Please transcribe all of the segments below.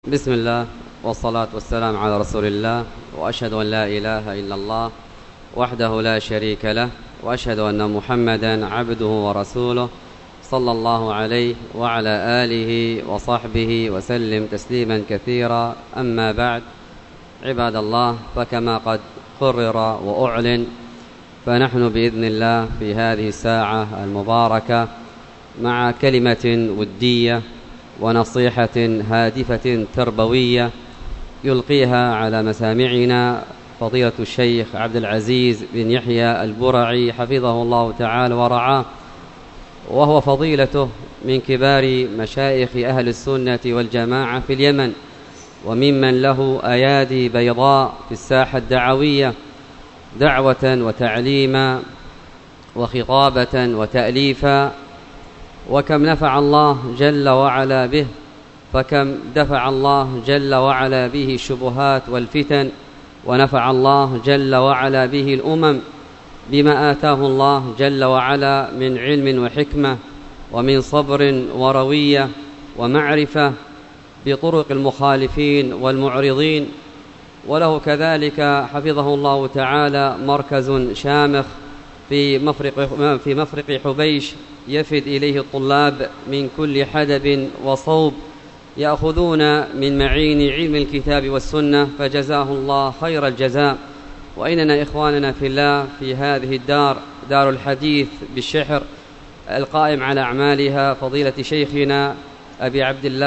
بسم الله والصلاة والسلام على رسول الله، وأشهد أن لا إله إلا الله وحده لا شريك له، وأشهد أن محمدا عبده ورسوله صلى الله عليه وعلى آله وصحبه وسلم تسليما كثيرا. أما بعد، عباد الله، فكما قد قرر وأعلن، فنحن بإذن الله في هذه الساعة المباركة مع كلمة ودية ونصيحة هادفة تربوية يلقيها على مسامعنا فضيلة الشيخ عبد العزيز بن يحيى البرعي حفظه الله تعالى ورعاه، وهو فضيلته من كبار مشايخ أهل السنة والجماعة في اليمن، وممن له أيادي بيضاء في الساحة الدعوية، دعوة وتعليما وخطابة وتأليفا. وكم نفع الله جل وعلا به، فكم دفع الله جل وعلا به الشبهات والفتن، ونفع الله جل وعلا به الأمم بما آتاه الله جل وعلا من علم وحكمة ومن صبر وروية ومعرفة بطرق المخالفين والمعرضين. وله كذلك حفظه الله تعالى مركز شامخ في مفرق حبيش يفد إليه الطلاب من كل حدب وصوب يأخذون من معين علم الكتاب والسنة، فجزاه الله خير الجزاء. وإننا إخواننا في الله في هذه الدار، دار الحديث بالشحر، القائم على أعمالها فضيلة شيخنا أبي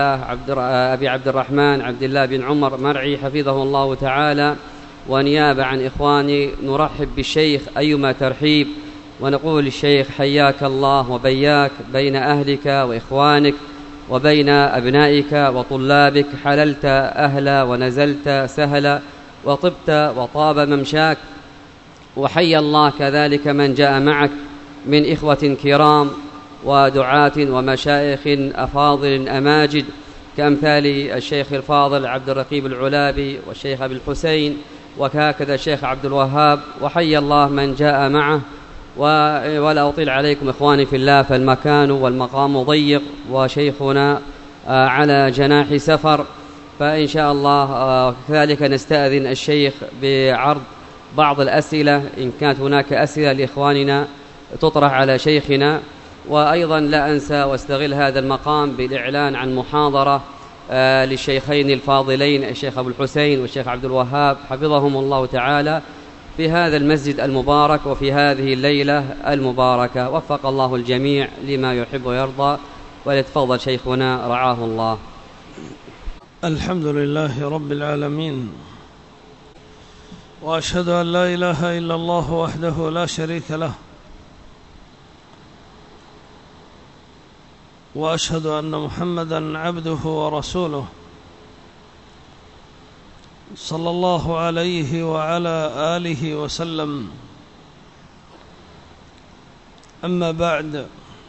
عبد الرحمن عبد الله بن عمر مرعي حفظه الله تعالى، ونيابة عن إخواني نرحب بالشيخ أيما ترحيب، ونقول للشيخ حياك الله وبياك بين أهلك وإخوانك وبين أبنائك وطلابك، حللت أهلا ونزلت سهلا وطبت وطاب ممشاك. وحيا الله كذلك من جاء معك من إخوة كرام ودعاة ومشايخ أفاضل أماجد كأمثال الشيخ الفاضل عبد الرقيب العلابي والشيخ أبي الحسين، وهكذا الشيخ عبد الوهاب. وحيا الله من جاء معه. ولا أطيل عليكم إخواني في الله، فالمكان والمقام ضيق وشيخنا على جناح سفر، فإن شاء الله كذلك نستأذن الشيخ بعرض بعض الأسئلة إن كانت هناك أسئلة لإخواننا تطرح على شيخنا. وأيضا لا أنسى واستغل هذا المقام بالإعلان عن محاضرة للشيخين الفاضلين الشيخ أبو الحسين والشيخ عبد الوهاب حفظهم الله تعالى في هذا المسجد المبارك وفي هذه الليلة المباركة. وفق الله الجميع لما يحب ويرضى، وليتفضل شيخنا رعاه الله. الحمد لله رب العالمين، وأشهد أن لا إله إلا الله وحده لا شريك له، وأشهد أن محمدًا عبده ورسوله صلى الله عليه وعلى آله وسلم. أما بعد،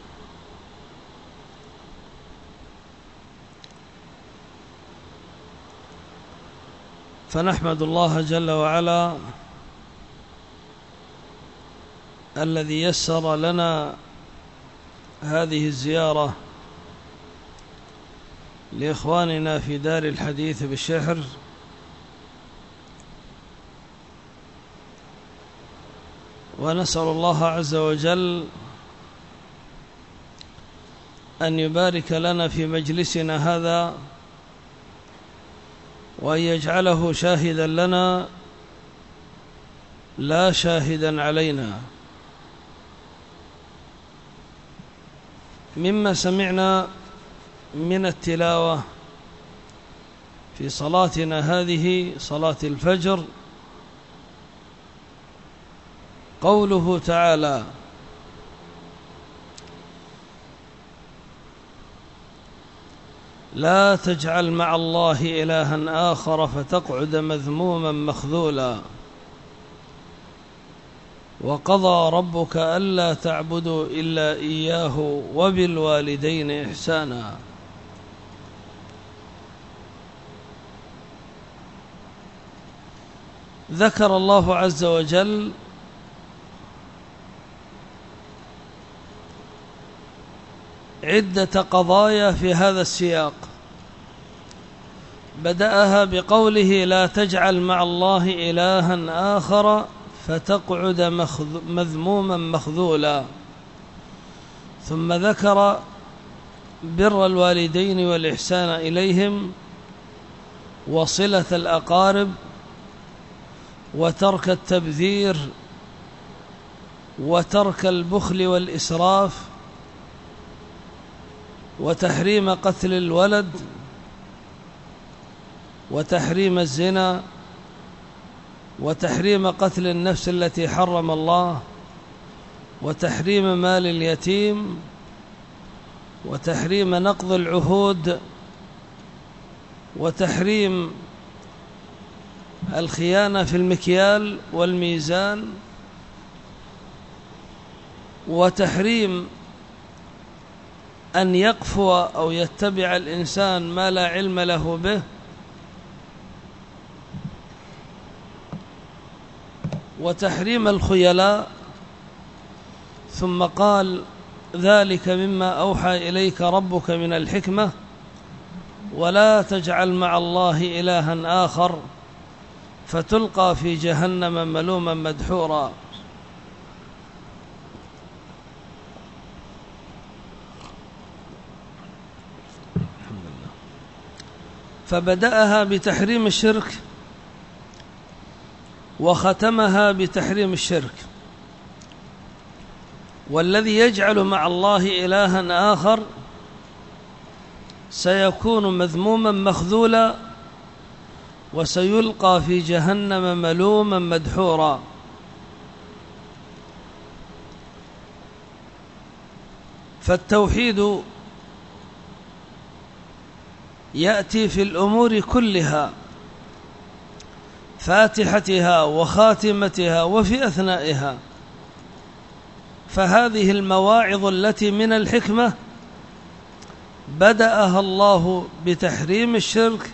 فنحمد الله جل وعلا الذي يسر لنا هذه الزيارة لإخواننا في دار الحديث بالشحر، ونسأل الله عز وجل أن يبارك لنا في مجلسنا هذا، وأن يجعله شاهدا لنا لا شاهدا علينا. مما سمعنا من التلاوة في صلاتنا هذه صلاة الفجر قوله تعالى: لا تجعل مع الله إلها آخر فتقعد مذموما مخذولا، وقضى ربك ألا تعبدوا إلا إياه وبالوالدين إحسانا. ذكر الله عز وجل عدة قضايا في هذا السياق، بدأها بقوله لا تجعل مع الله إلها آخر فتقعد مذموما مخذولا، ثم ذكر بر الوالدين والإحسان إليهم وصلة الأقارب وترك التبذير وترك البخل والإسراف وتحريم قتل الولد وتحريم الزنا وتحريم قتل النفس التي حرم الله وتحريم مال اليتيم وتحريم نقض العهود وتحريم الخيانة في المكيال والميزان وتحريم أن يقفو أو يتبع الإنسان ما لا علم له به وتحريم الخيلاء. ثم قال ذلك مما أوحى إليك ربك من الحكمة ولا تجعل مع الله إلها آخر فتلقى في جهنم ملوما مدحورا. فبدأها بتحريم الشرك وختمها بتحريم الشرك، والذي يجعل مع الله إلها آخر سيكون مذموما مخذولا وسيلقى في جهنم ملوما مدحورا. فالتوحيد يأتي في الأمور كلها، فاتحتها وخاتمتها وفي أثنائها. فهذه المواعظ التي من الحكمة بدأها الله بتحريم الشرك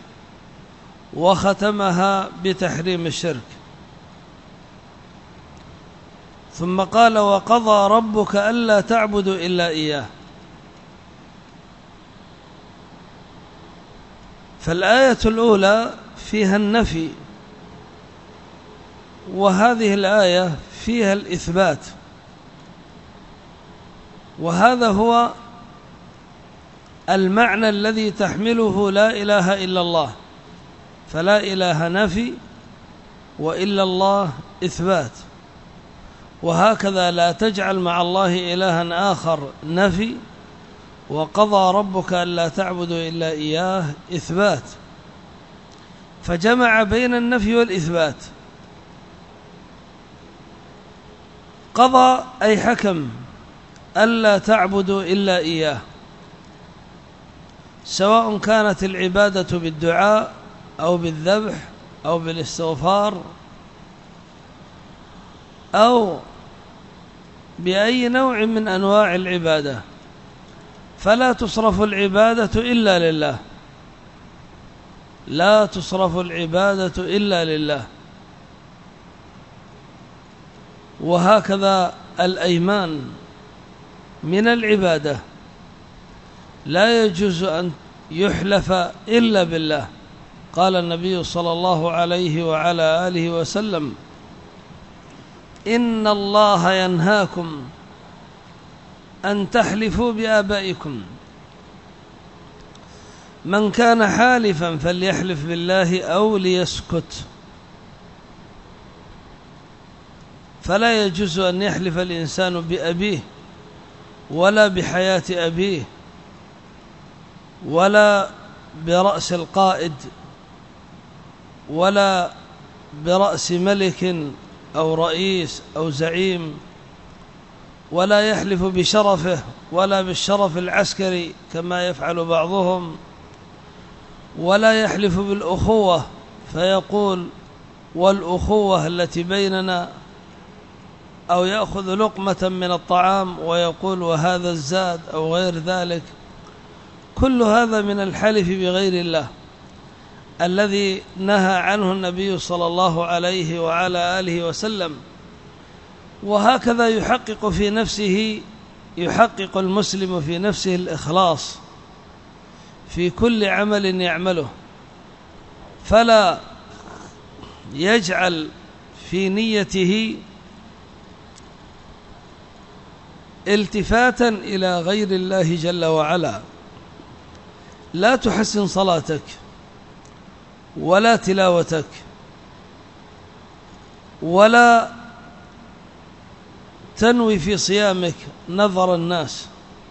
وختمها بتحريم الشرك. ثم قال وقضى ربك ألا تعبدوا إلا إياه. فالآية الأولى فيها النفي، وهذه الآية فيها الإثبات، وهذا هو المعنى الذي تحمله لا إله إلا الله. فلا إله نفي وإلا الله إثبات، وهكذا لا تجعل مع الله إلها آخر نفي، وقضى ربك ألا تعبدوا إلا إياه إثبات. فجمع بين النفي والإثبات. قضى أي حكم ألا تعبدوا إلا إياه، سواء كانت العبادة بالدعاء أو بالذبح أو بالاستغفار أو بأي نوع من أنواع العبادة، فلا تصرف العبادة إلا لله، لا تصرف العبادة إلا لله. وهكذا الأيمان من العبادة، لا يجوز أن يحلف إلا بالله. قال النبي صلى الله عليه وعلى آله وسلم إن الله ينهاكم أن تحلفوا بآبائكم، من كان حالفا فليحلف بالله أو ليسكت. فلا يجوز أن يحلف الإنسان بأبيه ولا بحياة أبيه ولا برأس القائد ولا برأس ملك أو رئيس أو زعيم، ولا يحلف بشرفه ولا بالشرف العسكري كما يفعل بعضهم، ولا يحلف بالأخوة فيقول والأخوة التي بيننا، أو يأخذ لقمة من الطعام ويقول وهذا الزاد أو غير ذلك. كل هذا من الحلف بغير الله الذي نهى عنه النبي صلى الله عليه وعلى آله وسلم. وهكذا يحقق المسلم في نفسه الإخلاص في كل عمل يعمله، فلا يجعل في نيته التفاتا إلى غير الله جل وعلا. لا تحسن صلاتك ولا تلاوتك ولا تنوي في صيامك نظر الناس.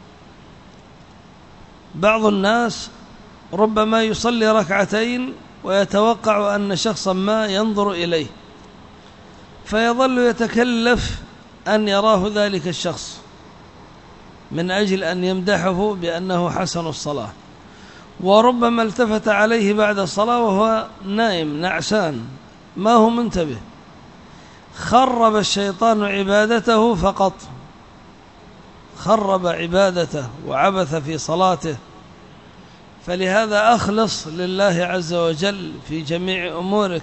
بعض الناس ربما يصلي ركعتين ويتوقع أن شخصا ما ينظر إليه، فيظل يتكلف أن يراه ذلك الشخص من أجل أن يمدحه بأنه حسن الصلاة، وربما التفت عليه بعد الصلاة وهو نائم نعسان ما هو منتبه. خرب الشيطان عبادته فقط، خرب عبادته وعبث في صلاته. فلهذا أخلص لله عز وجل في جميع أمورك،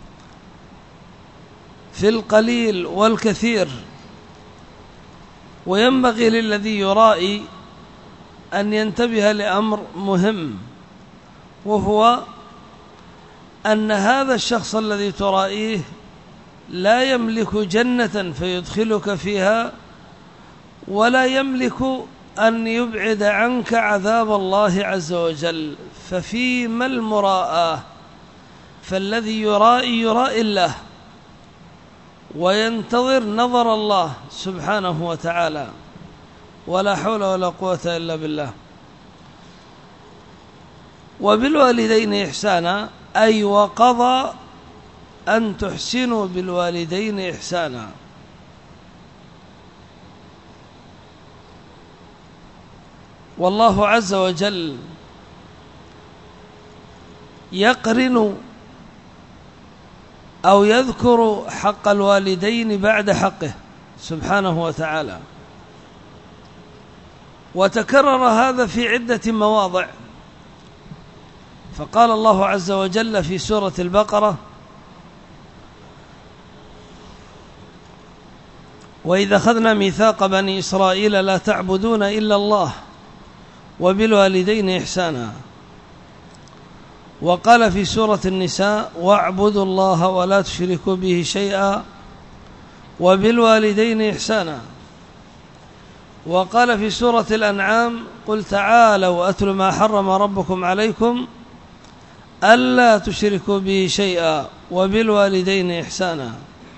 في القليل والكثير. وينبغي للذي يرائي أن ينتبه لأمر مهم، وهو أن هذا الشخص الذي ترائيه لا يملك جنة فيدخلك فيها، ولا يملك أن يبعد عنك عذاب الله عز وجل. ففيما المراءة؟ فالذي يرائي الله وينتظر نظر الله سبحانه وتعالى، ولا حول ولا قوة إلا بالله. وبالوالدين إحسانا، أي وقضى أن تحسنوا بالوالدين إحسانا. والله عز وجل يقرن أو يذكر حق الوالدين بعد حقه سبحانه وتعالى، وتكرر هذا في عدة مواضع. فقال الله عز وجل في سورة البقرة: وإذا أخذنا ميثاق بني إسرائيل لا تعبدون إلا الله وبالوالدين إحسانا. وقال في سورة النساء: واعبدوا الله ولا تشركوا به شيئا وبالوالدين إحسانا. وقال في سورة الأنعام: قل تعالوا أتل ما حرم ربكم عليكم ألا تشركوا به شيئا وبالوالدين إحسانا.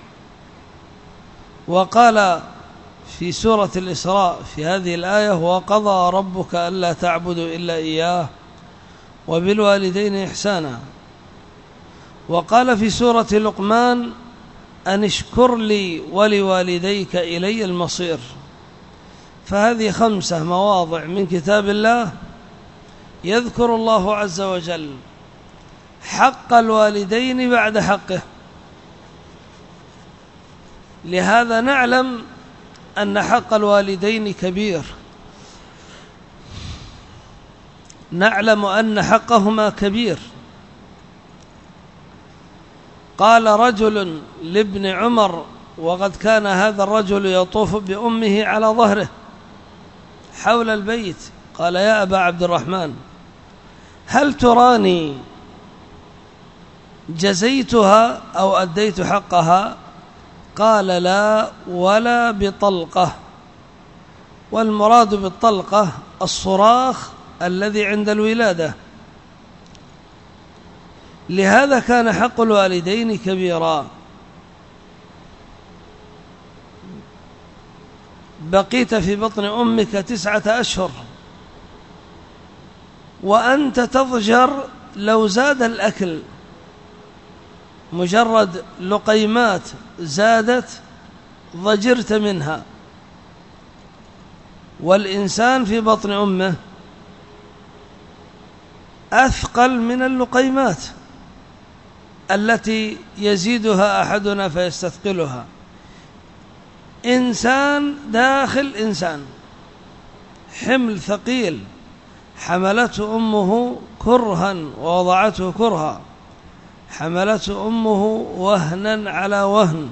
وقال في سورة الإسراء في هذه الآية: وقضى ربك ألا تعبدوا إلا إياه وبالوالدين إحسانا. وقال في سورة لقمان: أن اشكر لي ولوالديك إلي المصير. فهذه 5 مواضع من كتاب الله يذكر الله عز وجل حق الوالدين بعد حقه. لهذا نعلم أن حق الوالدين كبير، نعلم أن حقهما كبير. قال رجل لابن عمر، وقد كان هذا الرجل يطوف بأمه على ظهره حول البيت، قال: يا أبا عبد الرحمن، هل تراني جزيتها أو أديت حقها؟ قال: لا ولا بطلقة. والمراد بالطلقة الصراخ الذي عند الولادة. لهذا كان حق الوالدين كبيرا. بقيت في بطن أمك 9 أشهر وأنت تضجر لو زاد الأكل، مجرد لقيمات زادت ضجرت منها. والإنسان في بطن أمه أثقل من اللقيمات التي يزيدها أحدنا فيستثقلها. إنسان داخل إنسان، حمل ثقيل، حملته أمه كرها ووضعته كرها، حملته أمه وهنا على وهن.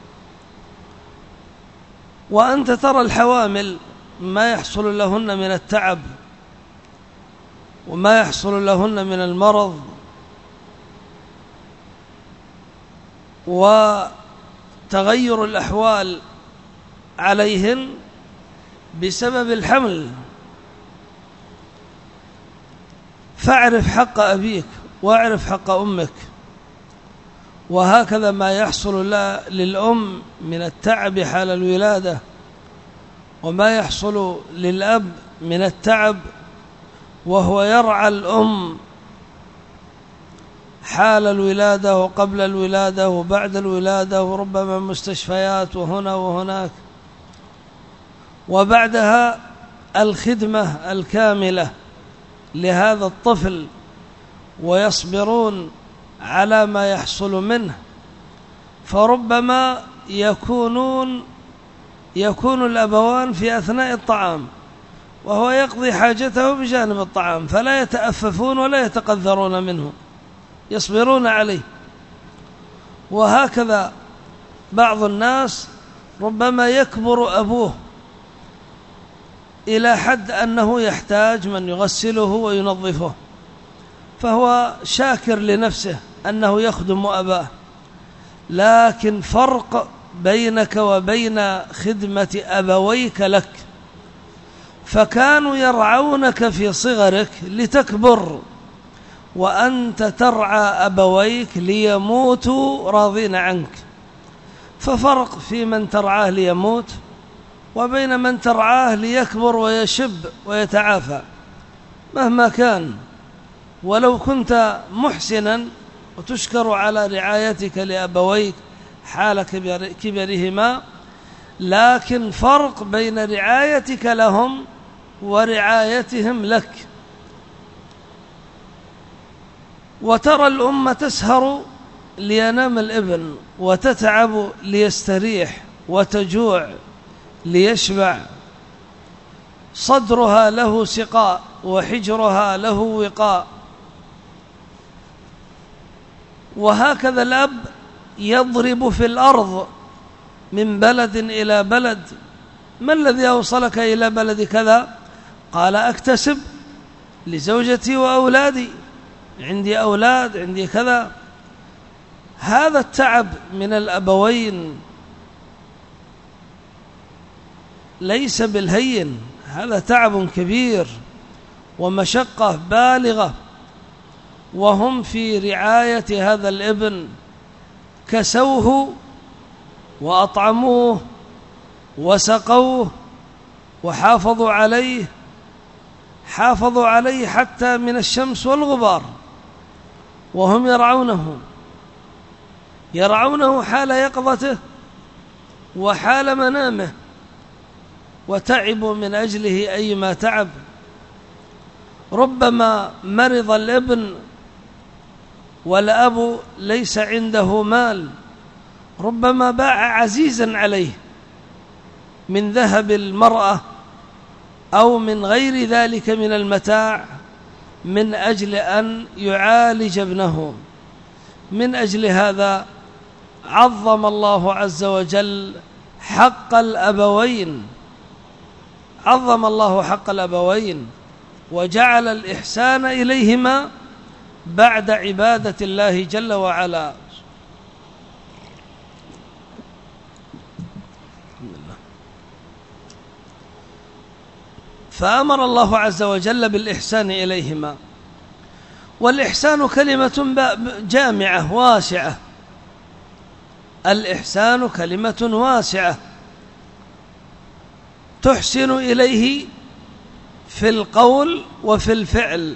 وأنت ترى الحوامل ما يحصل لهن من التعب وما يحصل لهن من المرض وتغير الأحوال عليهن بسبب الحمل. فاعرف حق أبيك واعرف حق أمك. وهكذا ما يحصل للأم من التعب حال الولادة، وما يحصل للأب من التعب وهو يرعى الأم حال الولادة وقبل الولادة وبعد الولادة، وربما مستشفيات وهنا وهناك، وبعدها الخدمة الكاملة لهذا الطفل، ويصبرون على ما يحصل منه. فربما يكون الأبوان في أثناء الطعام وهو يقضي حاجته بجانب الطعام، فلا يتأففون ولا يتقذرون منه، يصبرون عليه. وهكذا بعض الناس ربما يكبر أبوه إلى حد أنه يحتاج من يغسله وينظفه، فهو شاكر لنفسه أنه يخدم أباه. لكن فرق بينك وبين خدمة أبويك لك، فكانوا يرعونك في صغرك لتكبر، وأنت ترعى أبويك ليموتوا راضين عنك. ففرق في من ترعاه ليموت وبين من ترعاه ليكبر ويشب ويتعافى مهما كان، ولو كنت محسنا وتشكر على رعايتك لأبويك حال كبرهما، لكن فرق بين رعايتك لهم ورعايتهم لك. وترى الأم تسهر لينام الابن، وتتعب ليستريح، وتجوع ليشبع، صدرها له سقاء وحجرها له وقاء. وهكذا الأب يضرب في الأرض من بلد إلى بلد. ما الذي أوصلك إلى بلد كذا؟ قال أكتسب لزوجتي وأولادي، عندي أولاد، عندي كذا. هذا التعب من الأبوين ليس بالهين، هذا تعب كبير ومشقة بالغة، وهم في رعاية هذا الابن كسوه وأطعموه وسقوه وحافظوا عليه، حافظوا عليه حتى من الشمس والغبار، وهم يرعونه حال يقظته وحال منامه، وتعبوا من أجله أيما تعب. ربما مرض الابن والأب ليس عنده مال، ربما باع عزيزا عليه من ذهب المرأة أو من غير ذلك من المتاع من أجل أن يعالج ابنه. من أجل هذا عظم الله عز وجل حق الأبوين، عظم الله حق الأبوين وجعل الإحسان إليهما بعد عبادة الله جل وعلا. فأمر الله عز وجل بالإحسان إليهما. والإحسان كلمة جامعة واسعة، الإحسان كلمة واسعة تحسن إليه في القول وفي الفعل،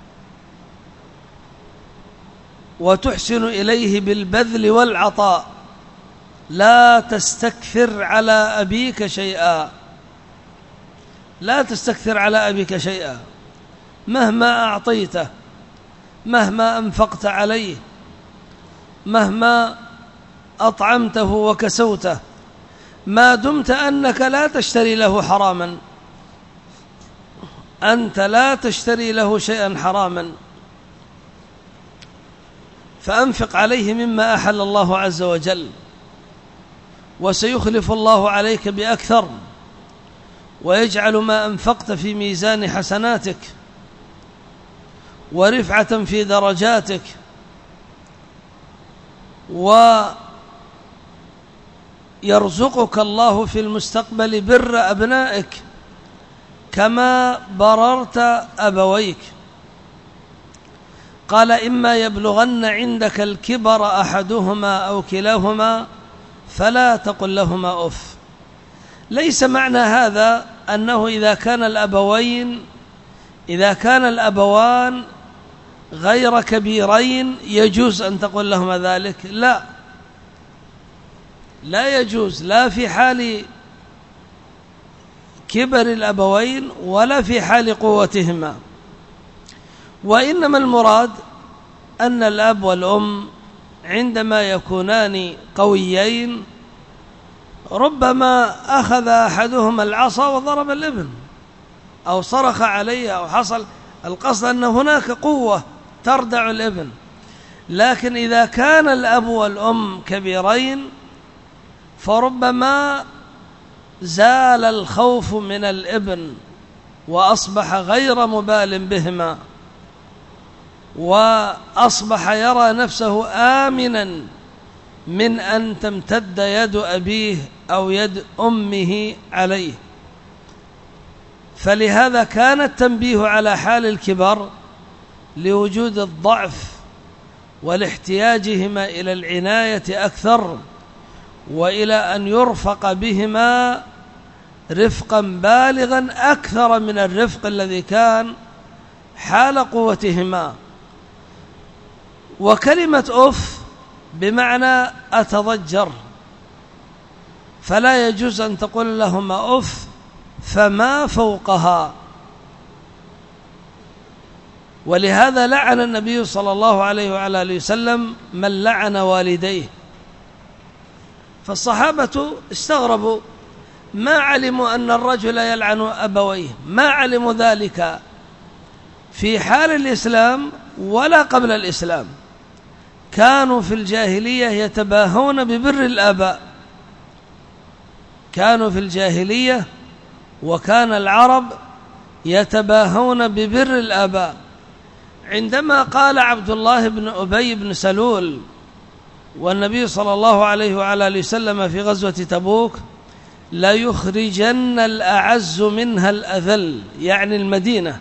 وتحسن إليه بالبذل والعطاء. لا تستكثر على أبيك شيئا، لا تستكثر على أبيك شيئا، مهما أعطيته، مهما أنفقت عليه، مهما أطعمته وكسوته، ما دمت أنك لا تشتري له حراما، أنت لا تشتري له شيئا حراما، فأنفق عليه مما أحل الله عز وجل، وسيخلف الله عليك بأكثر، ويجعل ما أنفقت في ميزان حسناتك ورفعة في درجاتك. يرزقك الله في المستقبل بر أبنائك كما بررت أبويك. قال إما يبلغن عندك الكبر أحدهما أو كلاهما فلا تقل لهما أف. ليس معنى هذا أنه إذا كان الأبوان غير كبيرين يجوز أن تقول لهما ذلك، لا يجوز، لا في حال كبر الأبوين ولا في حال قوتهما. وإنما المراد أن الأب والأم عندما يكونان قويين ربما أخذ أحدهما العصا وضرب الابن أو صرخ عليه أو حصل، القصد أن هناك قوة تردع الابن. لكن إذا كان الأب والأم كبيرين فربما زال الخوف من الابن وأصبح غير مبال بهما، وأصبح يرى نفسه آمنا من أن تمتد يد أبيه أو يد أمه عليه. فلهذا كان التنبيه على حال الكبر لوجود الضعف ولاحتياجهما إلى العناية أكثر، وإلى أن يرفق بهما رفقا بالغا أكثر من الرفق الذي كان حال قوتهما. وكلمة أف بمعنى أتضجر، فلا يجوز أن تقول لهما أف فما فوقها. ولهذا لعن النبي صلى الله عليه وعلى آله وسلم من لعن والديه. فالصحابة استغربوا، ما علموا أن الرجل يلعن أبويه، ما علموا ذلك في حال الإسلام ولا قبل الإسلام. كانوا في الجاهلية يتباهون ببر الآباء، كانوا في الجاهلية وكان العرب يتباهون ببر الآباء. عندما قال عبد الله بن أبي بن سلول والنبي صلى الله عليه وعلى آله وسلم في غزوة تبوك لا يخرجن الأعز منها الأذل، يعني المدينة،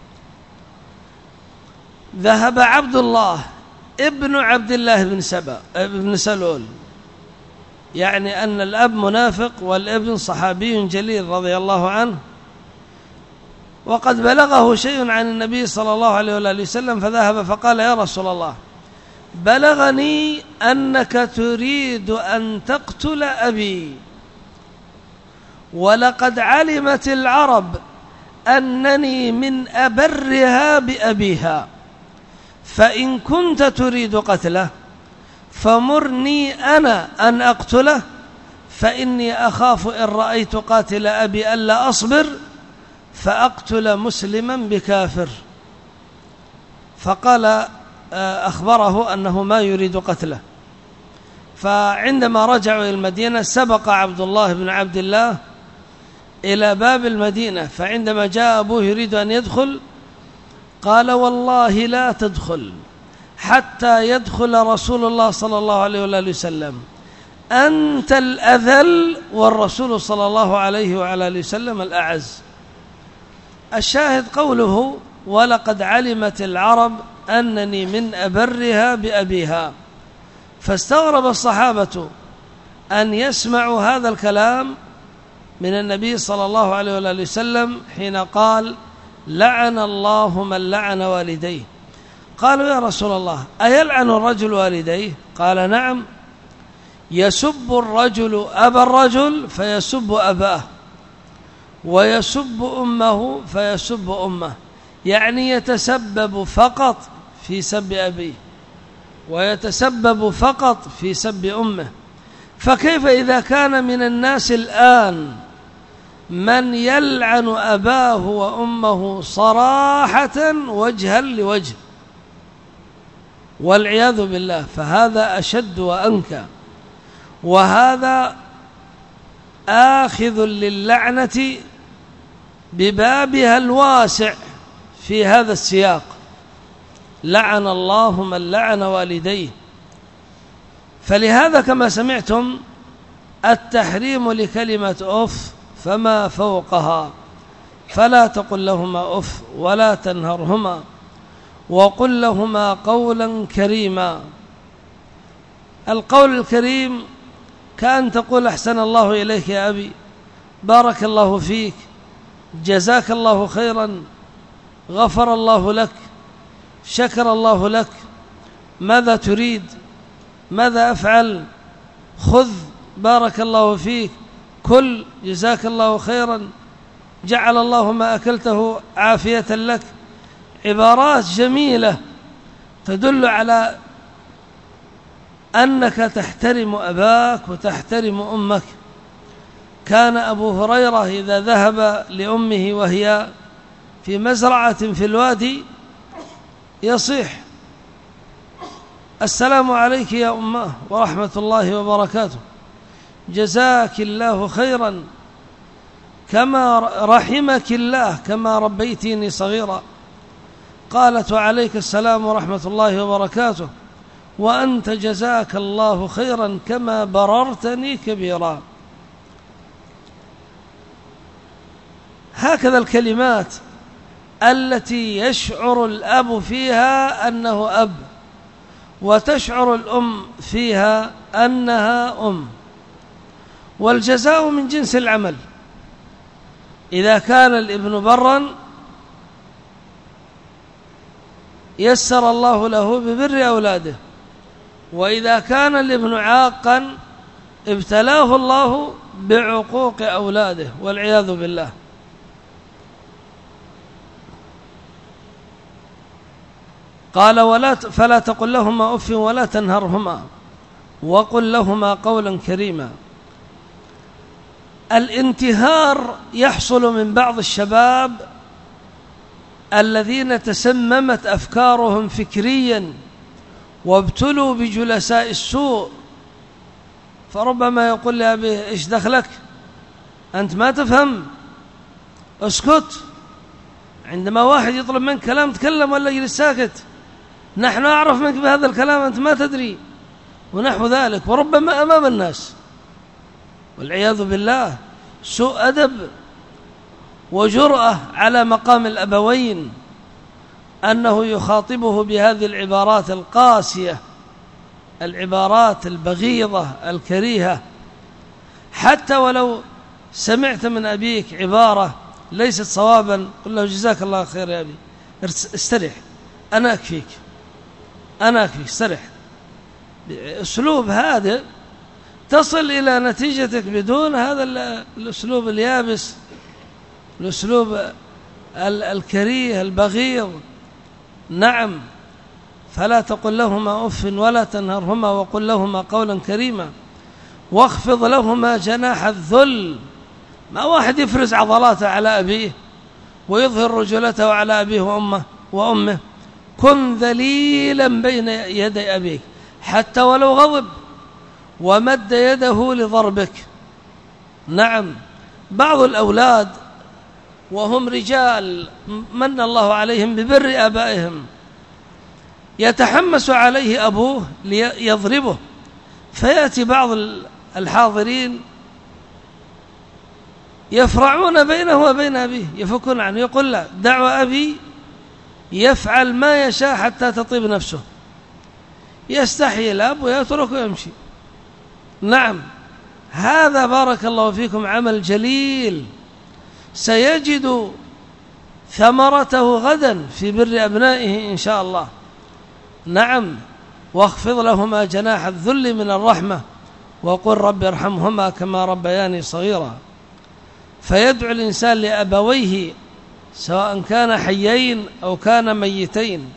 ذهب عبد الله ابن عبد الله بن سلول، يعني أن الأب منافق والابن صحابي جليل رضي الله عنه، وقد بلغه شيء عن النبي صلى الله عليه وآله وسلم، فذهب فقال يا رسول الله بلغني أنك تريد أن تقتل أبي، ولقد علمت العرب أنني من أبرها بأبيها، فإن كنت تريد قتله فمرني أنا أن أقتله، فإني أخاف إن رأيت قاتل أبي ألا أصبر فأقتل مسلما بكافر. فقال أخبره أنه ما يريد قتله. فعندما رجعوا إلى المدينة سبق عبد الله بن عبد الله إلى باب المدينة، فعندما جاء أبوه يريد أن يدخل قال والله لا تدخل حتى يدخل رسول الله صلى الله عليه وآله وسلم، أنت الأذل والرسول صلى الله عليه وعلى آله وسلم الأعز. الشاهد قوله ولقد علمت العرب أنني من أبرها بأبيها. فاستغرب الصحابة أن يسمعوا هذا الكلام من النبي صلى الله عليه وآله وسلم حين قال لعن الله من لعن والديه. قالوا يا رسول الله أيلعن الرجل والديه؟ قال نعم، يسب الرجل أبا الرجل فيسب أباه، ويسب أمه فيسب أمه، يعني يتسبب فقط في سب أبيه ويتسبب فقط في سب أمه. فكيف إذا كان من الناس الآن من يلعن أباه وأمه صراحة وجها لوجه والعياذ بالله؟ فهذا أشد وأنكى، وهذا آخذ للعنة ببابها الواسع في هذا السياق، لعن الله من لعن والديه. فلهذا كما سمعتم التحريم لكلمة أف فما فوقها، فلا تقل لهما أف ولا تنهرهما وقل لهما قولا كريما. القول الكريم كأن تقول أحسن الله إليك يا أبي، بارك الله فيك، جزاك الله خيرا، غفر الله لك، شكر الله لك، ماذا تريد، ماذا أفعل، خذ، بارك الله فيك، كل، جزاك الله خيرا، جعل الله ما أكلته عافية لك. عبارات جميلة تدل على أنك تحترم أباك وتحترم أمك. كان أبو هريرة إذا ذهب لأمه وهي في مزرعة في الوادي يصيح: السلام عليك يا أمه ورحمة الله وبركاته، جزاك الله خيرا، كما رحمك الله كما ربيتني صغيرا. قالت: وعليك السلام ورحمة الله وبركاته، وأنت جزاك الله خيرا كما بررتني كبيرا. هكذا الكلمات التي يشعر الأب فيها أنه أب، وتشعر الأم فيها أنها أم. والجزاء من جنس العمل. إذا كان الابن برا يسر الله له ببر أولاده، وإذا كان الابن عاقا ابتلاه الله بعقوق أولاده والعياذ بالله. قال: فلا تقل لهما أف ولا تنهرهما وقل لهما قولا كريما. الانتهار يحصل من بعض الشباب الذين تسممت أفكارهم فكريا وابتلوا بجلساء السوء، فربما يقول لأبيه: إيش دخلك؟ أنت ما تفهم، اسكت. عندما واحد يطلب منك كلام تكلم ولا يجلس ساكت، نحن أعرف منك بهذا الكلام، أنت ما تدري، ونحو ذلك. وربما أمام الناس والعياذ بالله. سوء أدب وجرأة على مقام الأبوين أنه يخاطبه بهذه العبارات القاسية، العبارات البغيضة الكريهة. حتى ولو سمعت من أبيك عبارة ليست صوابا، قل له: جزاك الله خير يا أبي، استرح، أنا أكفيك، أنا أكفيك، استرح. أسلوب هذا تصل إلى نتيجتك بدون هذا الأسلوب اليابس، الأسلوب الكريه البغيض. نعم. فلا تقل لهما أف ولا تنهرهما وقل لهما قولا كريما واخفض لهما جناح الذل. ما واحد يفرز عضلاته على أبيه ويظهر رجلته على أبيه وأمه. كن ذليلا بين يدي أبيك حتى ولو غضب ومد يده لضربك. نعم. بعض الأولاد وهم رجال من الله عليهم ببر آبائهم يتحمس عليه أبوه ليضربه، فيأتي بعض الحاضرين يفرعون بينه وبين أبيه، يفكون عنه، يقول: لا، دع أبي يفعل ما يشاء حتى تطيب نفسه. يستحي الأب ويترك ويمشي. نعم. هذا بارك الله فيكم عمل جليل سيجد ثمرته غدا في بر أبنائه إن شاء الله. نعم. واخفض لهما جناح الذل من الرحمة وقل رب ارحمهما كما ربياني صغيرا. فيدعو الإنسان لأبويه سواء كان حيين أو كان ميتين.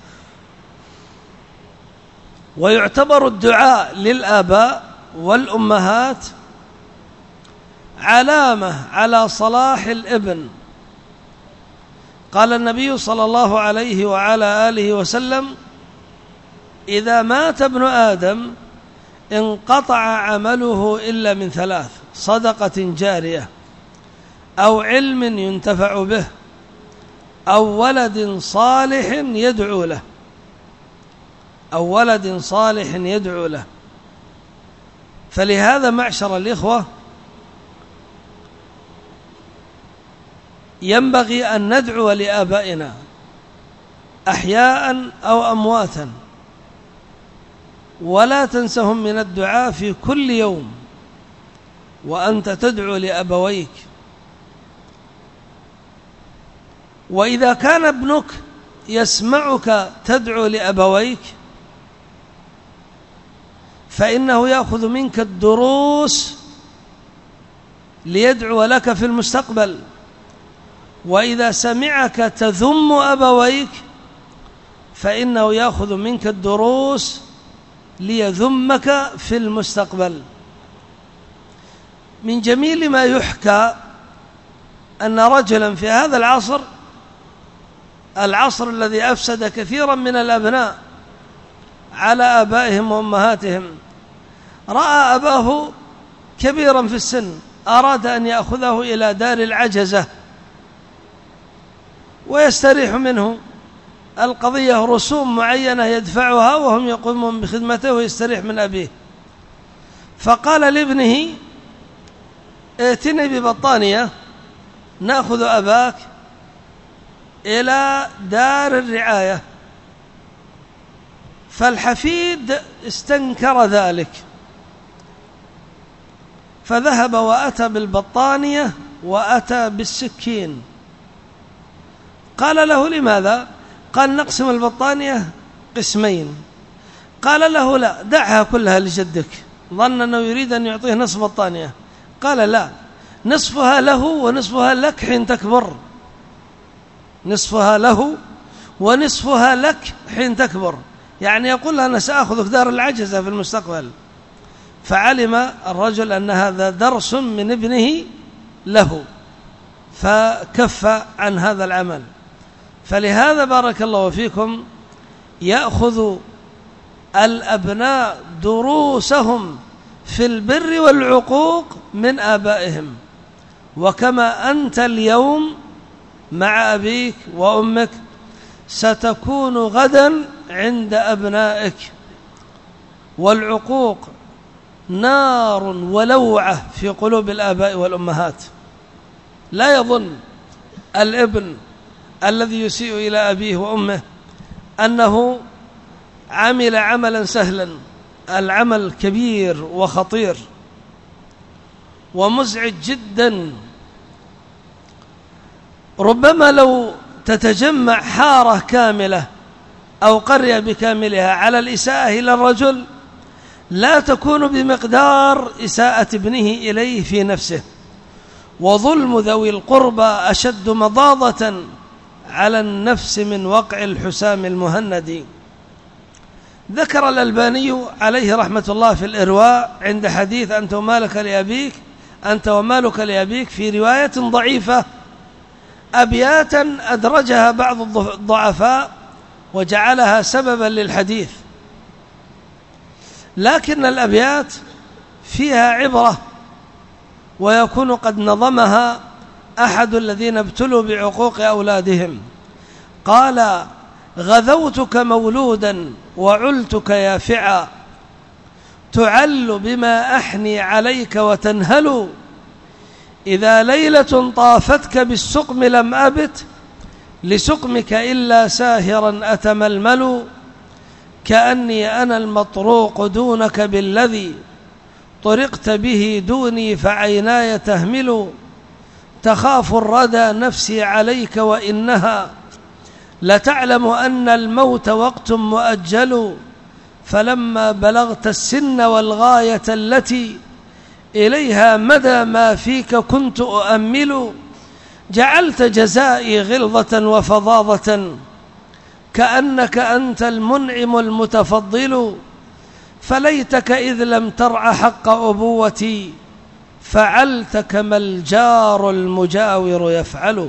ويعتبر الدعاء للآباء والأمهات علامة على صلاح الابن. قال النبي صلى الله عليه وعلى آله وسلم: إذا مات ابن آدم انقطع عمله إلا من ثلاث: صدقة جارية، أو علم ينتفع به، أو ولد صالح يدعو له، أو ولد صالح يدعو له. فلهذا معشر الإخوة ينبغي أن ندعو لآبائنا أحياء أو أمواتا، ولا تنسهم من الدعاء في كل يوم وأنت تدعو لأبويك. وإذا كان ابنك يسمعك تدعو لأبويك فإنه يأخذ منك الدروس ليدعو لك في المستقبل، وإذا سمعك تذم أبويك فإنه يأخذ منك الدروس ليذمك في المستقبل. من جميل ما يحكى أن رجلا في هذا العصر الذي أفسد كثيرا من الأبناء على آبائهم وأمهاتهم، رأى أباه كبيرا في السن، أراد أن يأخذه إلى دار العجزة ويستريح منه. القضية رسوم معينة يدفعها وهم يقومون بخدمته ويستريح من أبيه. فقال لابنه: ائتني ببطانية نأخذ أباك إلى دار الرعاية. فالحفيد استنكر ذلك، فذهب وأتى بالبطانية وأتى بالسكين. قال له: لماذا؟ قال: نقسم البطانية قسمين. قال له: لا، دعها كلها لجدك. ظن أنه يريد أن يعطيه نصف بطانية. قال: لا، نصفها له ونصفها لك حين تكبر. نصفها له ونصفها لك حين تكبر، يعني يقول: أنا سأخذك دار العجزة في المستقبل. فعلم الرجل أن هذا درس من ابنه له، فكف عن هذا العمل. فلهذا بارك الله فيكم يأخذ الأبناء دروسهم في البر والعقوق من آبائهم. وكما أنت اليوم مع أبيك وأمك ستكون غدا عند أبنائك. والعقوق نار ولوعة في قلوب الآباء والأمهات. لا يظن الابن الذي يسيء إلى أبيه وأمه أنه عمل عملا سهلا. العمل كبير وخطير ومزعج جدا. ربما لو تتجمع حارة كاملة أو قرية بكاملها على الإساءة إلى الرجل لا تكون بمقدار إساءة ابنه إليه في نفسه. وظلم ذوي القربى أشد مضاضة على النفس من وقع الحسام المهند. ذكر الألباني عليه رحمة الله في الإرواء عند حديث أنت ومالك لأبيك في رواية ضعيفة أبياتا أدرجها بعض الضعفاء وجعلها سببا للحديث، لكن الأبيات فيها عبرة، ويكون قد نظمها أحد الذين ابتلوا بعقوق أولادهم. قال: غذوتك مولودا وعلتك يافعا، تعل بما أحني عليك وتنهل، إذا ليلة طافتك بالسقم لم أبت لسقمك إلا ساهرا أتململ، كأني أنا المطروق دونك بالذي طرقت به دوني فعيناي تهمل، تخاف الردى نفسي عليك وإنها لتعلم أن الموت وقت مؤجل، فلما بلغت السن والغاية التي إليها مدى ما فيك كنت أؤمل، جعلت جزائي غلظة وفظاظة كأنك أنت المنعم المتفضل، فليتك إذ لم ترع حق أبوتي فعلت كما الجار المجاور يفعل.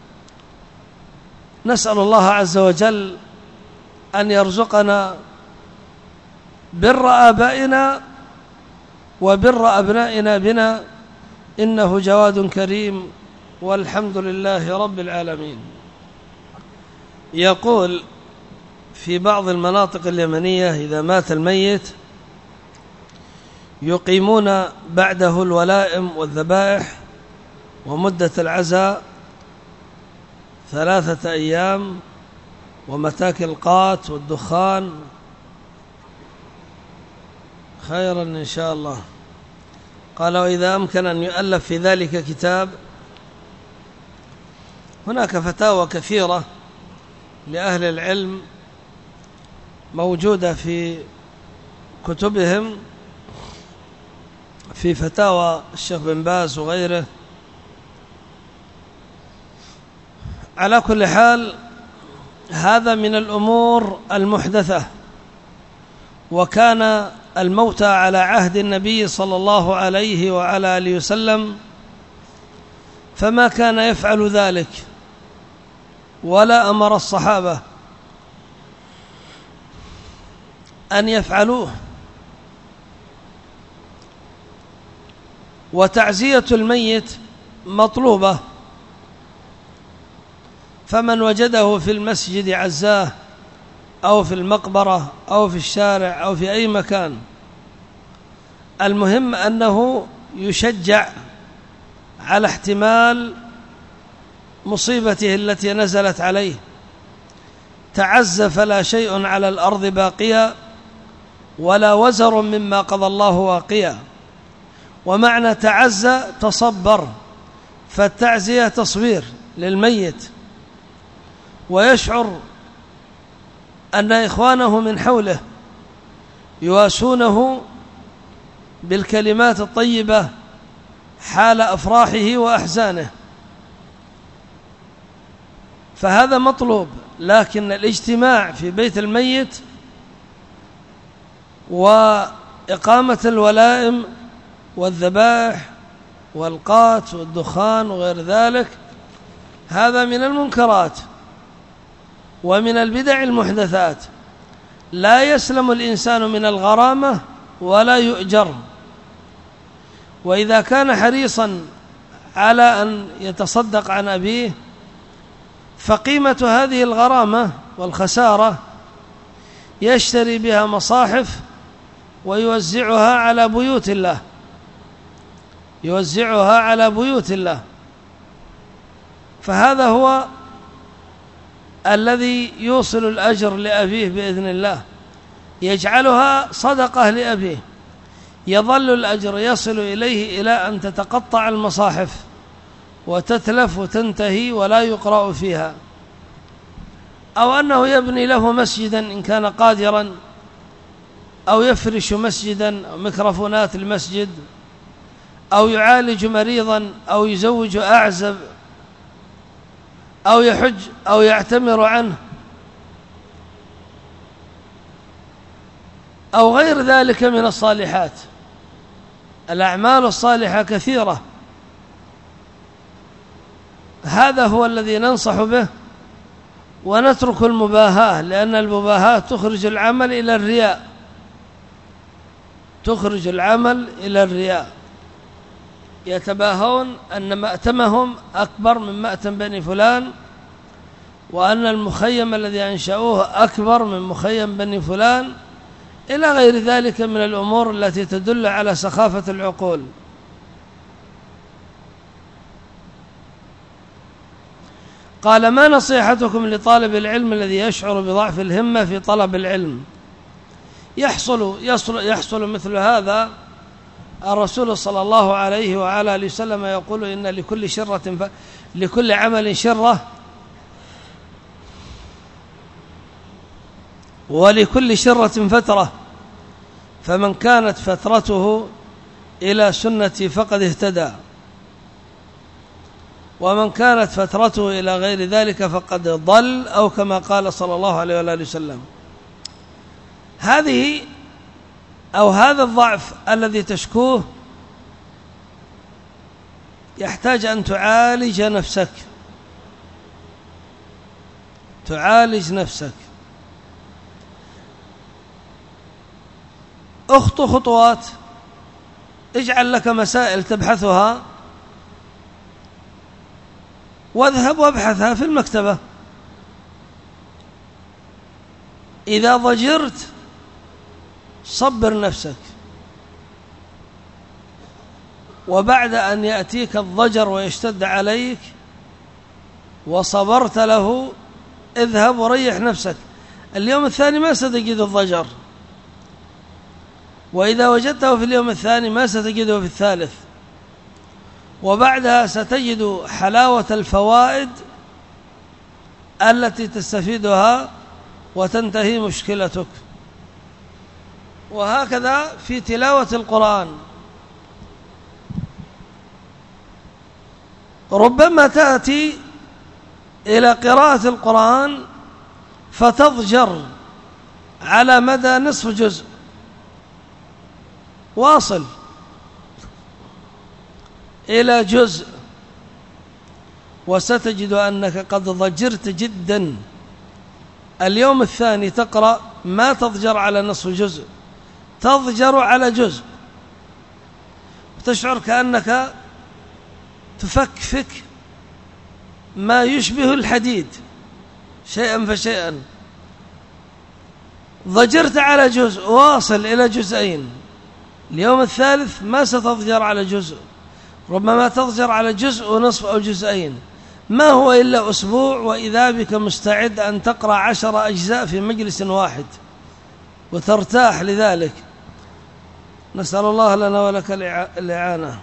نسأل الله عز وجل أن يرزقنا بر آبائنا وبر أبنائنا بنا، إنه جواد كريم، والحمد لله رب العالمين. يقول: في بعض المناطق اليمنية إذا مات الميت يقيمون بعده الولائم والذبائح، ومدة العزاء 3 أيام، ومتاكل القات والدخان. خيرا إن شاء الله. قال: وإذا أمكن أن يؤلف في ذلك كتاب. هناك فتاوى كثيرة لأهل العلم موجودة في كتبهم، في فتاوى الشيخ بن باز وغيره. على كل حال هذا من الأمور المحدثة، وكان الموتى على عهد النبي صلى الله عليه وعلى آله وسلم فما كان يفعل ذلك ولا أمر الصحابة أن يفعلوه. وتعزية الميت مطلوبة، فمن وجده في المسجد عزاه، أو في المقبرة أو في الشارع أو في أي مكان. المهم أنه يشجع على احتمال مصيبته التي نزلت عليه. تعز فلا شيء على الأرض باقيا، ولا وزر مما قضى الله واقيا. ومعنى تعز تصبر، فالتعزية تصبير للميت، ويشعر أن إخوانه من حوله يواسونه بالكلمات الطيبة حال أفراحه وأحزانه، فهذا مطلوب. لكن الاجتماع في بيت الميت وإقامة الولائم والذبائح والقات والدخان وغير ذلك، هذا من المنكرات ومن البدع المحدثات. لا يسلم الإنسان من الغرامة ولا يؤجر. وإذا كان حريصا على أن يتصدق عن أبيه، فقيمة هذه الغرامة والخسارة يشتري بها مصاحف ويوزعها على بيوت الله، يوزعها على بيوت الله. فهذا هو الذي يوصل الأجر لأبيه بإذن الله، يجعلها صدقة لأبيه، يظل الأجر يصل إليه إلى أن تتقطع المصاحف وتتلف وتنتهي ولا يقرأ فيها. أو أنه يبني له مسجدا إن كان قادرا، أو يفرش مسجدا أو ميكروفونات المسجد، أو يعالج مريضا، أو يزوج أعزب، أو يحج أو يعتمر عنه، أو غير ذلك من الصالحات. الأعمال الصالحة كثيرة، هذا هو الذي ننصح به، ونترك المباهاة، لأن المباهاة تخرج العمل إلى الرياء، تخرج العمل إلى الرياء. يتباهون أن مأتمهم أكبر من مأتم بني فلان، وأن المخيم الذي أنشأوه أكبر من مخيم بني فلان، إلى غير ذلك من الأمور التي تدل على سخافة العقول. قال: ما نصيحتكم لطالب العلم الذي يشعر بضعف الهمة في طلب العلم؟ يحصل مثل هذا. الرسول صلى الله عليه وعلى آله وسلم يقول: إن لكل عمل شرة، ولكل شرة فترة، فمن كانت فترته إلى سنتي فقد اهتدى، ومن كانت فترته إلى غير ذلك فقد ضل، أو كما قال صلى الله عليه وآله وسلم. هذا الضعف الذي تشكوه يحتاج أن تعالج نفسك، تعالج نفسك. اخطو خطوات، اجعل لك مسائل تبحثها، واذهب وابحثها في المكتبة. إذا ضجرت صبر نفسك، وبعد أن يأتيك الضجر ويشتد عليك وصبرت له، اذهب وريح نفسك. اليوم الثاني ما ستجد الضجر، وإذا وجدته في اليوم الثاني ما ستجده في الثالث، وبعدها ستجد حلاوة الفوائد التي تستفيدها وتنتهي مشكلتك. وهكذا في تلاوة القرآن، ربما تأتي إلى قراءة القرآن فتضجر على مدى نصف جزء واصل إلى جزء، وستجد أنك قد ضجرت جدا. اليوم الثاني تقرأ ما تضجر على نصف جزء، تضجر على جزء، وتشعر كأنك تفكفك ما يشبه الحديد شيئا فشيئا. ضجرت على جزء واصل إلى جزئين، اليوم الثالث ما ستضجر على جزء، ربما تضجر على جزء ونصف أو جزئين. ما هو إلا أسبوع وإذا بك مستعد أن تقرأ 10 أجزاء في مجلس واحد وترتاح لذلك. نسأل الله لنا ولك الإعانة.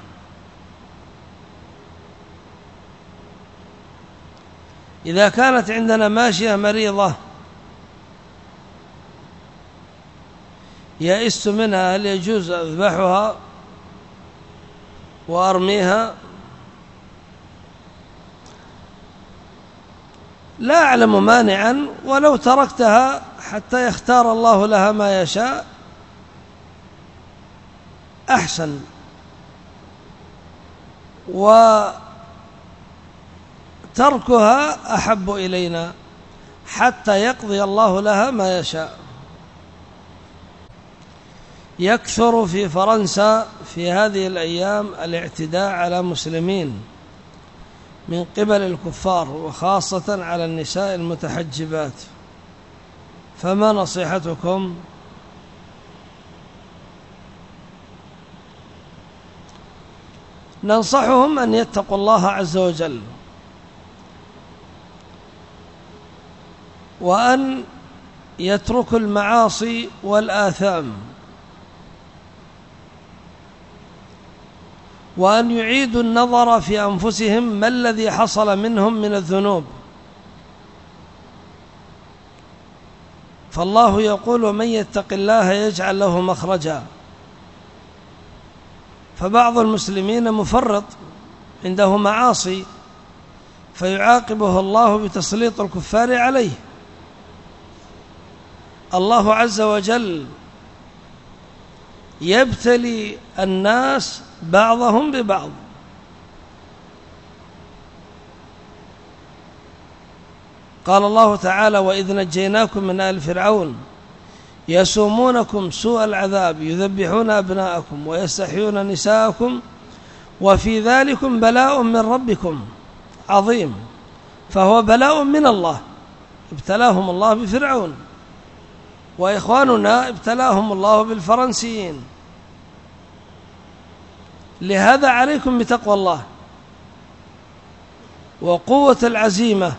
إذا كانت عندنا ماشية مريضة يئست منها، هل يجوز أذبحها وأرميها؟ لا أعلم مانعا، ولو تركتها حتى يختار الله لها ما يشاء أحسن، وتركها أحب إلينا حتى يقضي الله لها ما يشاء. يكثر في فرنسا في هذه الأيام الاعتداء على مسلمين من قبل الكفار، وخاصة على النساء المتحجبات، فما نصيحتكم؟ ننصحهم أن يتقوا الله عز وجل، وأن يتركوا المعاصي والآثام، وأن يعيدوا النظر في أنفسهم ما الذي حصل منهم من الذنوب. فالله يقول: ومن يتق الله يجعل له مخرجا. فبعض المسلمين مفرط عنده معاصي فيعاقبه الله بتسليط الكفار عليه. الله عز وجل يبتلي الناس بعضهم ببعض. قال الله تعالى: وإذ نجيناكم من آل فرعون يسومونكم سوء العذاب يذبحون أبناءكم ويستحيون نساءكم وفي ذلكم بلاء من ربكم عظيم. فهو بلاء من الله، ابتلاهم الله بفرعون، وإخواننا ابتلاهم الله بالفرنسيين. لهذا عليكم بتقوى الله وقوة العزيمة،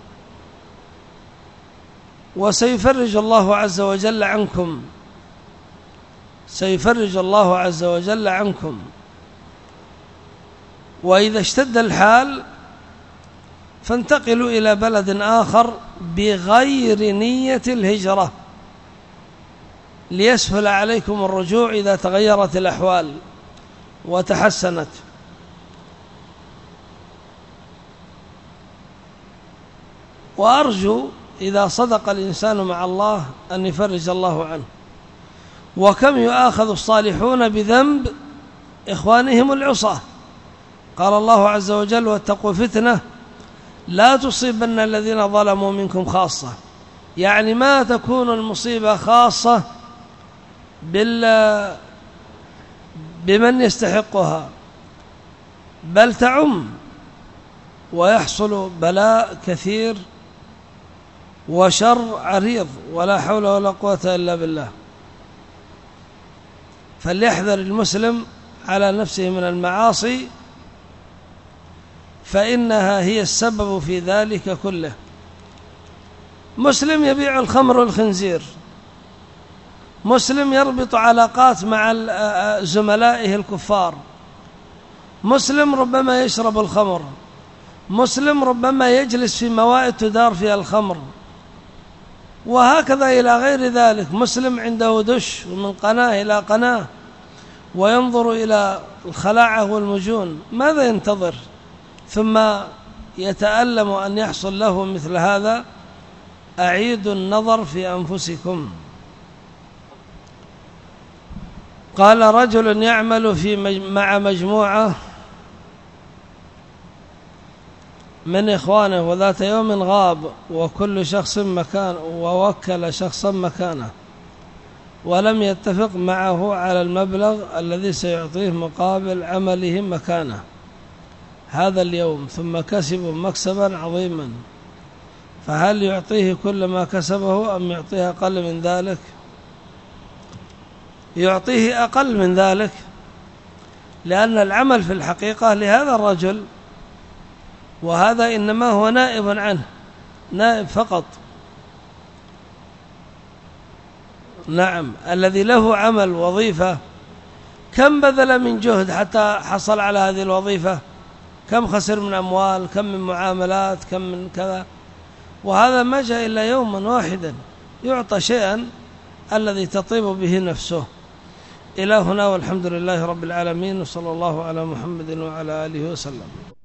وسيفرج الله عز وجل عنكم، سيفرج الله عز وجل عنكم. وإذا اشتد الحال فانتقلوا إلى بلد آخر بغير نية الهجرة ليسهل عليكم الرجوع إذا تغيرت الأحوال وتحسنت. وأرجو إذا صدق الإنسان مع الله أن يفرج الله عنه. وكم يؤاخذ الصالحون بذنب إخوانهم العصاة. قال الله عز وجل: واتقوا فتنة لا تصيبن الذين ظلموا منكم خاصة. يعني ما تكون المصيبة خاصة بمن يستحقها، بل تعم ويحصل بلاء كثير وشر عريض، ولا حول ولا قوة إلا بالله. فليحذر المسلم على نفسه من المعاصي فإنها هي السبب في ذلك كله. مسلم يبيع الخمر والخنزير، مسلم يربط علاقات مع زملائه الكفار، مسلم ربما يشرب الخمر، مسلم ربما يجلس في موائد تدار فيها الخمر، وهكذا إلى غير ذلك. مسلم عنده دش ومن قناة إلى قناة وينظر إلى الخلاعة والمجون، ماذا ينتظر ثم يتألم أن يحصل له مثل هذا؟ أعيدوا النظر في أنفسكم. قال رجل يعمل مع مجموعة من إخوانه وذات يوم غاب وكل شخص مكان ووكل شخصا مكانه ولم يتفق معه على المبلغ الذي سيعطيه مقابل عمله مكانه هذا اليوم، ثم كسبوا مكسبا عظيما، فهل يعطيه كل ما كسبه أم يعطيه أقل من ذلك؟ يعطيه أقل من ذلك، لأن العمل في الحقيقة لهذا الرجل، وهذا إنما هو نائب عنه، نائب فقط. نعم، الذي له عمل وظيفة كم بذل من جهد حتى حصل على هذه الوظيفة، كم خسر من أموال، كم من معاملات، كم من كذا، وهذا ما جاء إلا يوما واحدا يعطى شيئا الذي تطيب به نفسه. إلى هنا والحمد لله رب العالمين، وصلى الله على محمد وعلى آله وسلم.